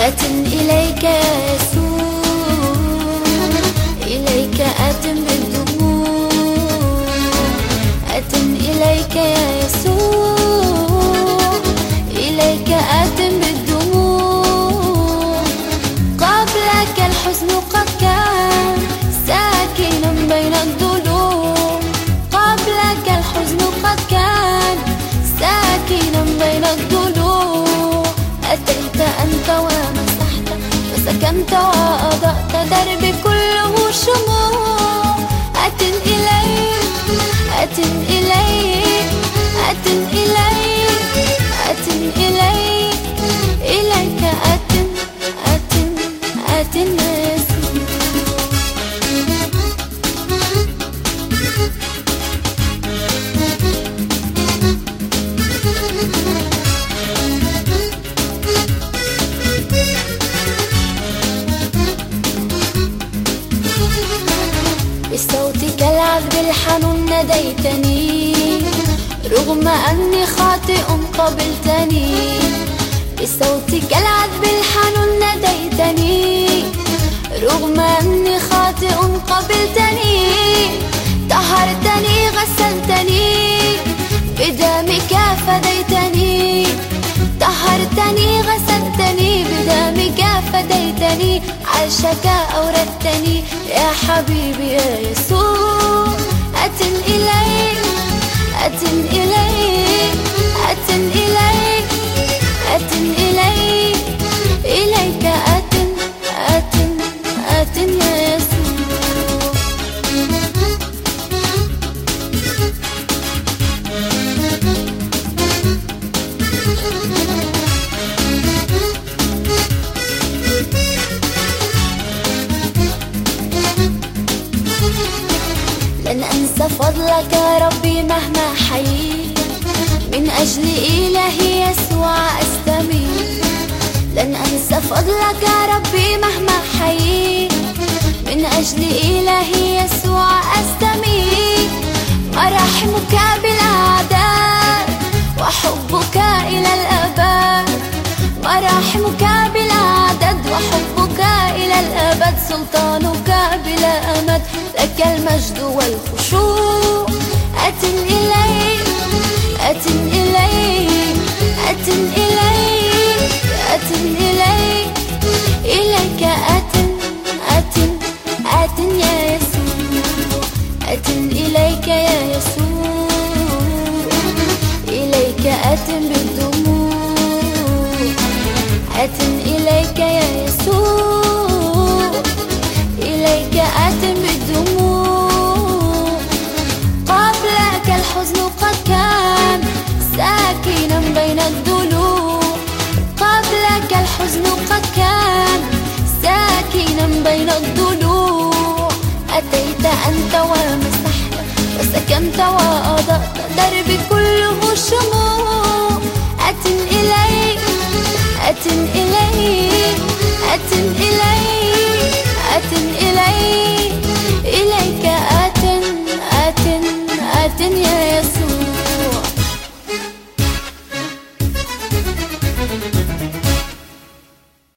أتن إليك يا يسوع، إليك أتن بالدموع. أتن إليك يا يسوع، إليك أتن بالدموع. قبلك الحزن قد كان ساكنا بين الضلوع. قبلك الحزن قد كان ساكنا بين الضلوع. أتيت أنت ومسحت وسكنت وأضأت دربي كله شموع. أتن إليك، أتن إليك، أتن إليك، أتن إليك، إليك أتن، أتن، أتن يا يسوع. بصوتك العذب الحنون ناديتني، رغم أني خاطئ قبلتني. بصوتك العذب الحنون ناديتني، رغم أني خاطئ قبلتني. طهرتني غسلتني بدمك فديتني. طهرتني غسلتني بدمك فديتني. عرشك أوردتني يا حبيبي يا يسوع. أتن إليك، أتن إليك، أتن إليك، أتن إليك، إليك أتن، أتن، أتن يا يسوع. لن أنسى فضلك يا ربي مهما حييت، من أجل إلهي يسوع أستميت. لن أنسى فضلك يا ربي مهما حييت، من أجل إلهي يسوع أستميت. مراحمك بالأعداد وحبك إلى الأبد. مراحمك بلا عدد وحبك إلى الأبد. سلطانك بلا أمد، لك المجد والخشوع. أتن إليك، أتن إليك، أتن إليك، أتن إليك، إليك أتن، أتن، أتن يا يسوع. أتن إليك يا يسوع، إليك أتن بالدموع. أتن إليك يا يسوع، إليك أتن بالدموع. قبلك الحزن قد كان ساكنا بين الضلوع. قبلك الحزن قد كان ساكنا بين الضلوع. أتيت أنت ومسحت وسكنت وأضأت دربي كله شموع. أتن إليك، أتن إليك، أتن إليك،